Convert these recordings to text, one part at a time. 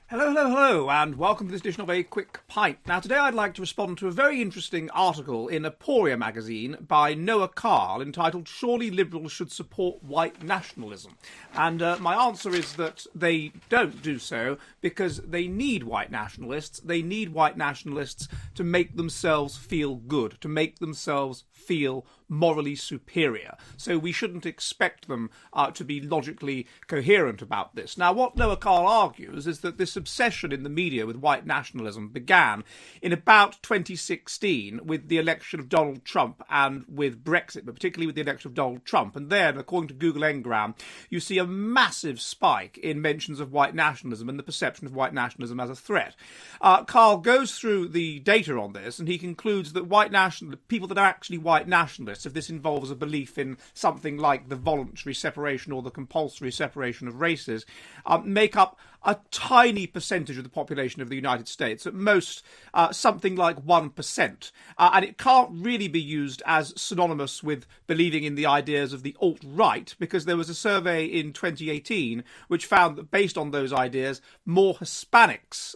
Hello, hello, hello, and welcome to this edition of A Quick Pint. Now, today I'd like to respond to a very interesting article in Aporia magazine by Noah Carl entitled "Surely Liberals Should Support White Nationalism." And my answer is that they don't do so because they need white nationalists. They need white nationalists to make themselves feel good, to make themselves feel morally superior. So we shouldn't expect them to be logically coherent about this. Now, what Noah Carl argues is that this obsession in the media with white nationalism began in about 2016 with the election of Donald Trump and with Brexit, but particularly with the election of Donald Trump. And then, according to Google Ngram, you see a massive spike in mentions of white nationalism and the perception of white nationalism as a threat. Carl goes through the data on this, and he concludes that people that are actually white nationalists, if this involves a belief in something like the voluntary separation or the compulsory separation of races, make up a tiny percentage of the population of the United States, at most something like 1%. And it can't really be used as synonymous with believing in the ideas of the alt-right, because there was a survey in 2018 which found that based on those ideas, more Hispanics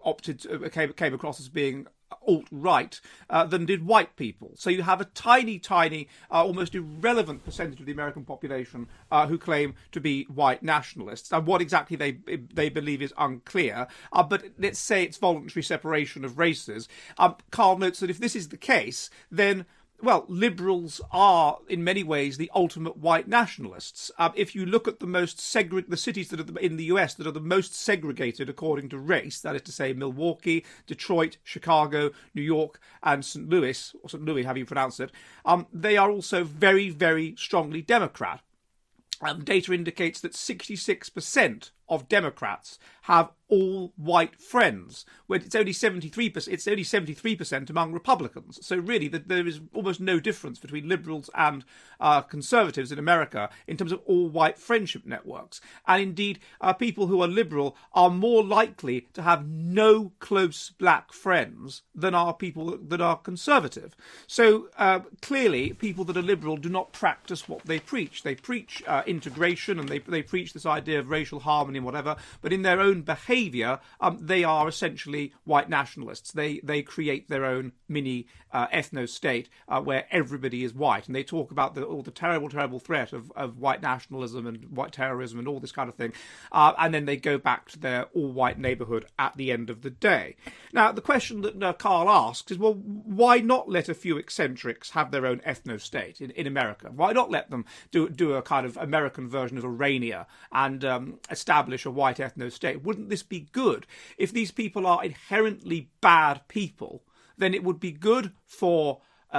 came across as being alt-right than did white people. So you have a tiny, almost irrelevant percentage of the American population who claim to be white nationalists. And what exactly they believe is unclear. But let's say it's voluntary separation of races. Carl notes that if this is the case, then liberals are in many ways the ultimate white nationalists. If you look at the cities that are in the US that are the most segregated according to race, that is to say Milwaukee, Detroit, Chicago, New York, and St. Louis, or St. Louis, how you pronounce it, they are also very, very strongly Democrat. Data indicates that 66% of Democrats have all white friends, when it's only 73%. It's only 73% among Republicans. So really, there is almost no difference between liberals and conservatives in America in terms of all white friendship networks. And indeed, people who are liberal are more likely to have no close black friends than are people that are conservative. So clearly, people that are liberal do not practice what they preach. They preach integration, and they preach this idea of racial harmony and whatever, but in their own behaviour, they are essentially white nationalists. They create their own mini ethno-state where everybody is white, and they talk about all the terrible threat of white nationalism and white terrorism and all this kind of thing, and then they go back to their all-white neighbourhood at the end of the day. Now, the question that Carl asks is, well, why not let a few eccentrics have their own ethno-state in America? Why not let them do a kind of American version of Urania and establish a white ethno-state? Wouldn't this be good? If these people are inherently bad people, then it would be good for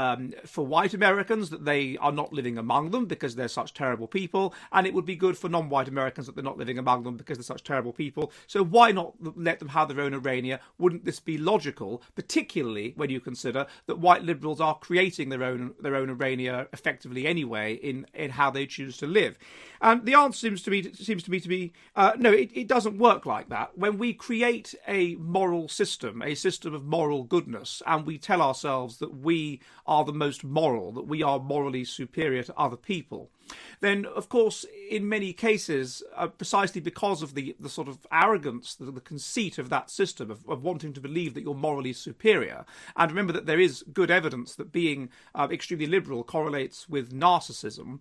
white Americans that they are not living among them because they're such terrible people, and it would be good for non-white Americans that they're not living among them because they're such terrible people. So why not let them have their own Urania? Wouldn't this be logical, particularly when you consider that white liberals are creating their own Urania effectively anyway in how they choose to live? And the answer seems to me to be no. It doesn't work like that. When we create a moral system, a system of moral goodness, and we tell ourselves that we are the most moral, that we are morally superior to other people, then, of course, in many cases, precisely because of the sort of arrogance, the conceit of that system, of wanting to believe that you're morally superior, and remember that there is good evidence that being extremely liberal correlates with narcissism,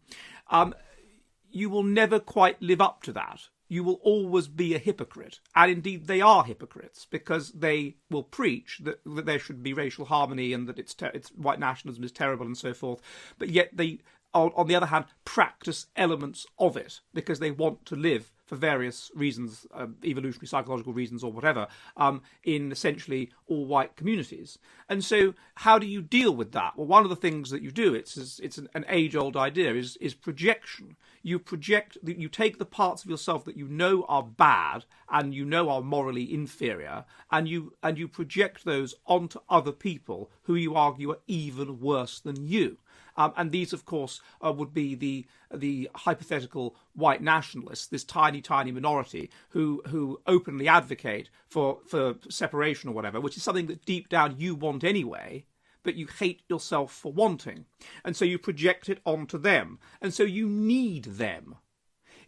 you will never quite live up to that. You will always be a hypocrite. And indeed, they are hypocrites because they will preach that there should be racial harmony and that it's white nationalism is terrible and so forth. But yet they, on the other hand, practice elements of it because they want to live for various reasons, evolutionary, psychological reasons or whatever, in essentially all white communities. And so how do you deal with that? Well, one of the things that you do, it's an age-old idea, is projection. You take the parts of yourself that you know are bad and you know are morally inferior, and you project those onto other people who you argue are even worse than you. And these, of course, would be the hypothetical white nationalists, this tiny minority who openly advocate for separation or whatever, which is something that deep down you want anyway, but you hate yourself for wanting. And so you project it onto them. And so you need them.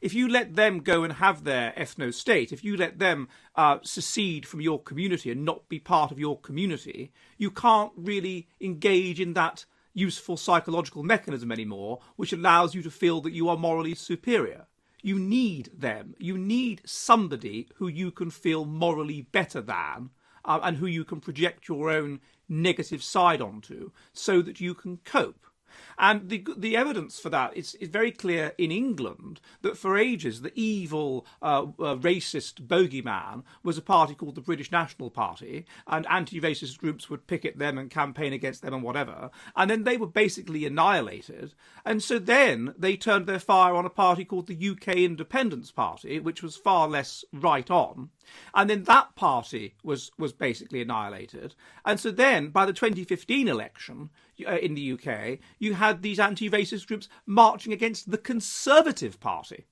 if you let them go and have their ethno-state, if you let them secede from your community and not be part of your community, you can't really engage in that useful psychological mechanism anymore, which allows you to feel that you are morally superior. You need them. You need somebody who you can feel morally better than, and who you can project your own negative side onto, so that you can cope. And the evidence for that is very clear in England, that for ages the evil racist bogeyman was a party called the British National Party, and anti-racist groups would picket them and campaign against them and whatever, and then they were basically annihilated. And so then they turned their fire on a party called the UK Independence Party, which was far less right on. And then that party was basically annihilated. And so then, by the 2015 election in the UK, you had these anti-racist groups marching against the Conservative Party,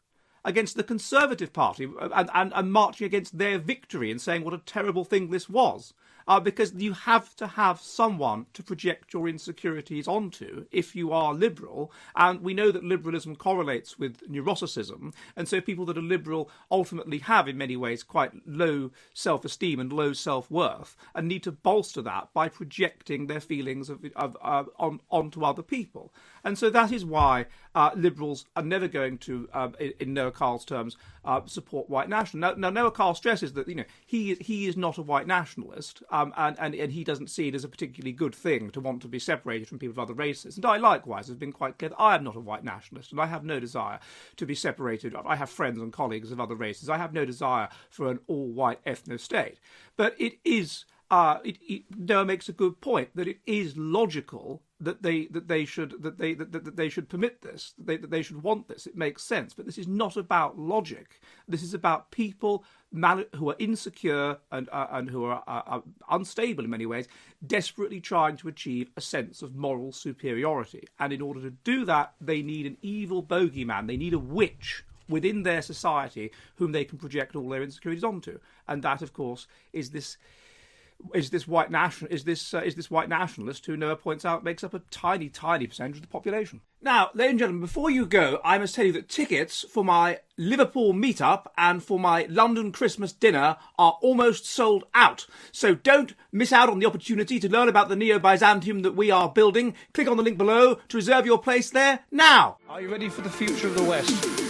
and marching against their victory and saying what a terrible thing this was. Because you have to have someone to project your insecurities onto if you are liberal. And we know that liberalism correlates with neuroticism. And so people that are liberal ultimately have, in many ways, quite low self-esteem and low self-worth, and need to bolster that by projecting their feelings onto other people. And so that is why liberals are never going to, in Noah Karl's terms, support white nationalism. Now Noah Karl stresses that he is not a white nationalist, and he doesn't see it as a particularly good thing to want to be separated from people of other races. And I likewise have been quite clear that I am not a white nationalist, and I have no desire to be separated. I have friends and colleagues of other races. I have no desire for an all-white ethno-state. But it is. Noah makes a good point that it is logical that they should permit this, that they should want this. It makes sense, but this is not about logic. This is about people who are insecure and who are unstable in many ways, desperately trying to achieve a sense of moral superiority. And in order to do that, they need an evil bogeyman. They need a witch within their society whom they can project all their insecurities onto. And that, of course, is this white nationalist who Noah points out makes up a tiny percentage of the population. Now, ladies and gentlemen, before you go, I must tell you that tickets for my Liverpool meetup and for my London Christmas dinner are almost sold out. So don't miss out on the opportunity to learn about the Neo-Byzantium that we are building. Click on the link below to reserve your place there now. Are you ready for the future of the West?